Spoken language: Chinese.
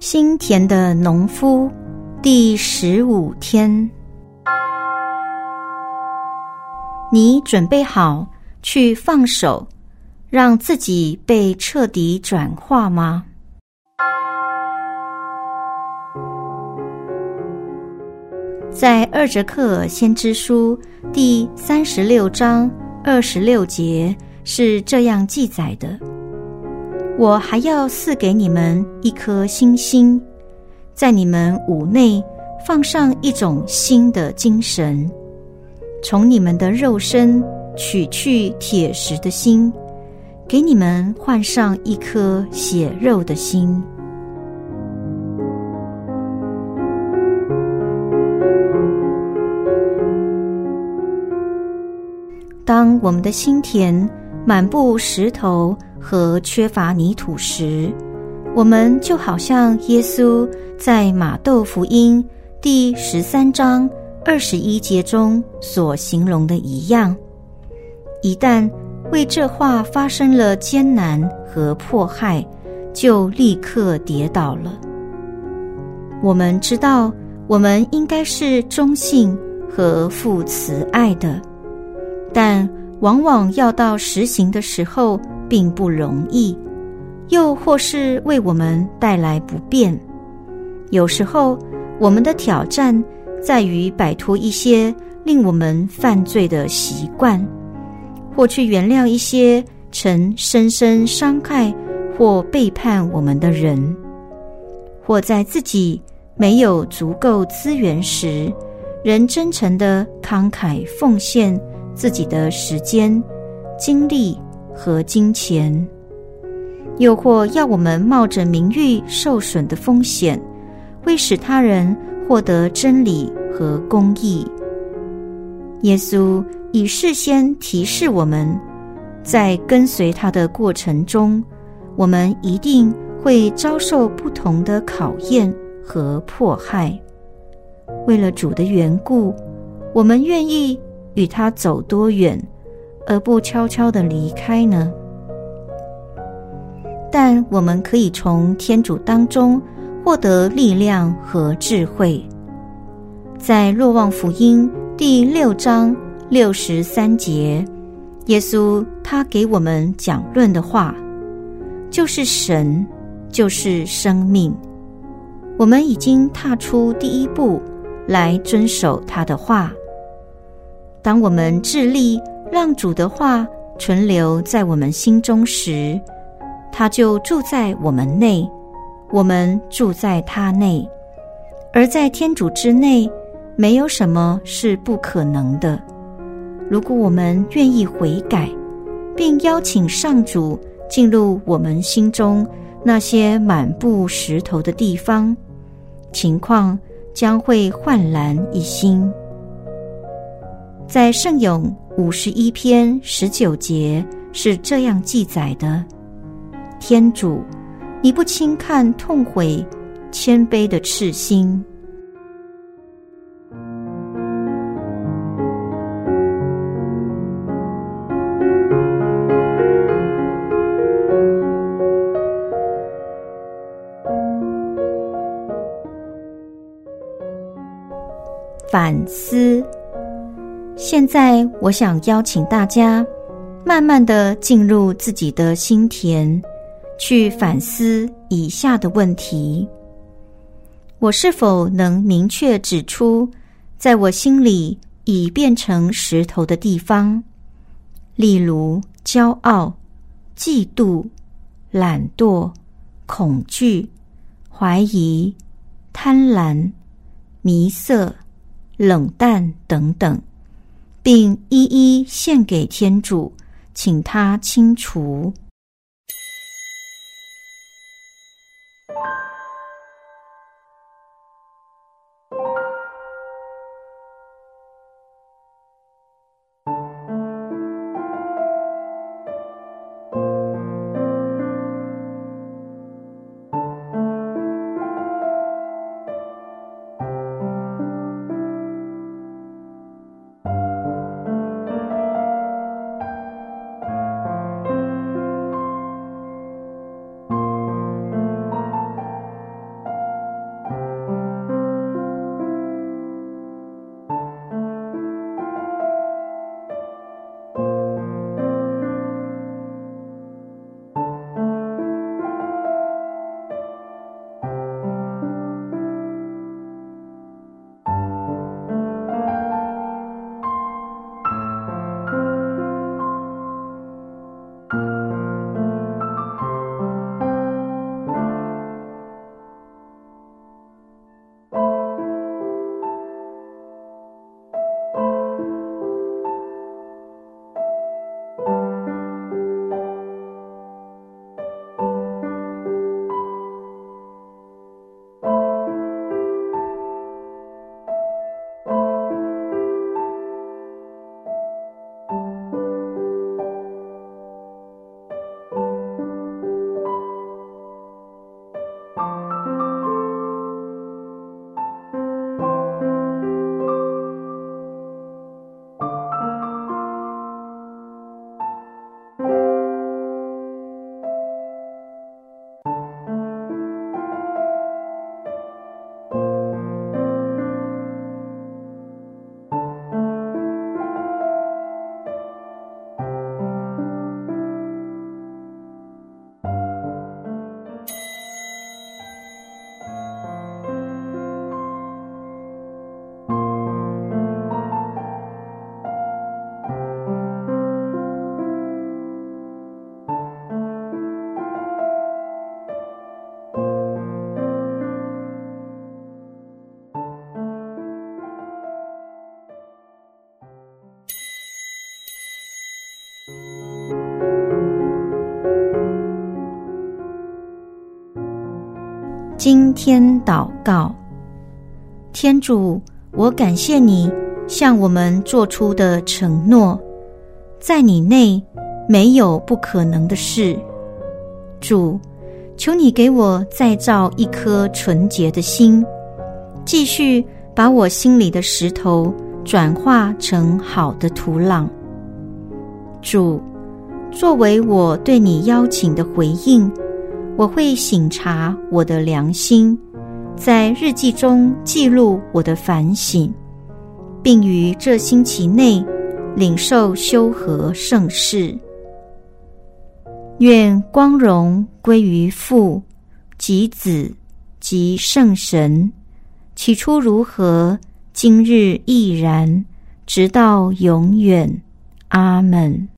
心田的农夫第15天。你准备好去放手，让自己被彻底转化吗？在二折克尔先知书第36章26节是这样记载的：我还要赐给你们一颗新心，在你们五内放上一种新的精神，从你们的肉身取去铁石的心，给你们换上一颗血肉的心。当我们的心田满布石头和缺乏泥土时，我们就好像耶稣在马窦福音第13章21节中所形容的一样，一旦为这话发生了艰难和迫害，就立刻跌倒了。我们知道我们应该是忠信和富慈爱的，但往往要到实行的时候并不容易，又或是为我们带来不便。有时候我们的挑战在于摆脱一些令我们犯罪的习惯，或去原谅一些曾深深伤害或背叛我们的人，或在自己没有足够资源时，仍真诚地慷慨奉献自己的时间、精力和金钱，又或要我们冒着名誉受损的风险，为使他人获得真理和公义。耶稣已事先提示我们，在跟随他的过程中，我们一定会遭受不同的考验和迫害。为了主的缘故，我们愿意与他走多远，而不悄悄地离开呢？但我们可以从天主当中获得力量和智慧。在若望福音第6章63节，耶稣他给我们讲论的话，就是神，就是生命。我们已经踏出第一步来遵守他的话。当我们致力让主的话存留在我们心中时，他就住在我们内，我们住在他内。而在天主之内，没有什么是不可能的。如果我们愿意悔改，并邀请上主进入我们心中那些满布石头的地方，情况将会焕然一新。在圣咏51篇19节是这样记载的：天主，你不轻看痛悔谦卑的赤心。反思。现在我想邀请大家慢慢地进入自己的心田，去反思以下的问题：我是否能明确指出在我心里已变成石头的地方，例如骄傲、嫉妒、懒惰、恐惧、怀疑、贪婪、迷色、冷淡等等，并一一献给天主，请他清除。 今天祷告。天主，我感谢你向我们做出的承诺，在你内没有不可能的事。主，求你给我再造一颗纯洁的心，继续把我心里的石头转化成好的土壤。主，作为我对你邀请的回应，我会省察我的良心，在日记中记录我的反省，并于这星期内领受修和圣事。愿光荣归于父及子及圣神，起初如何，今日亦然，直到永远。阿们。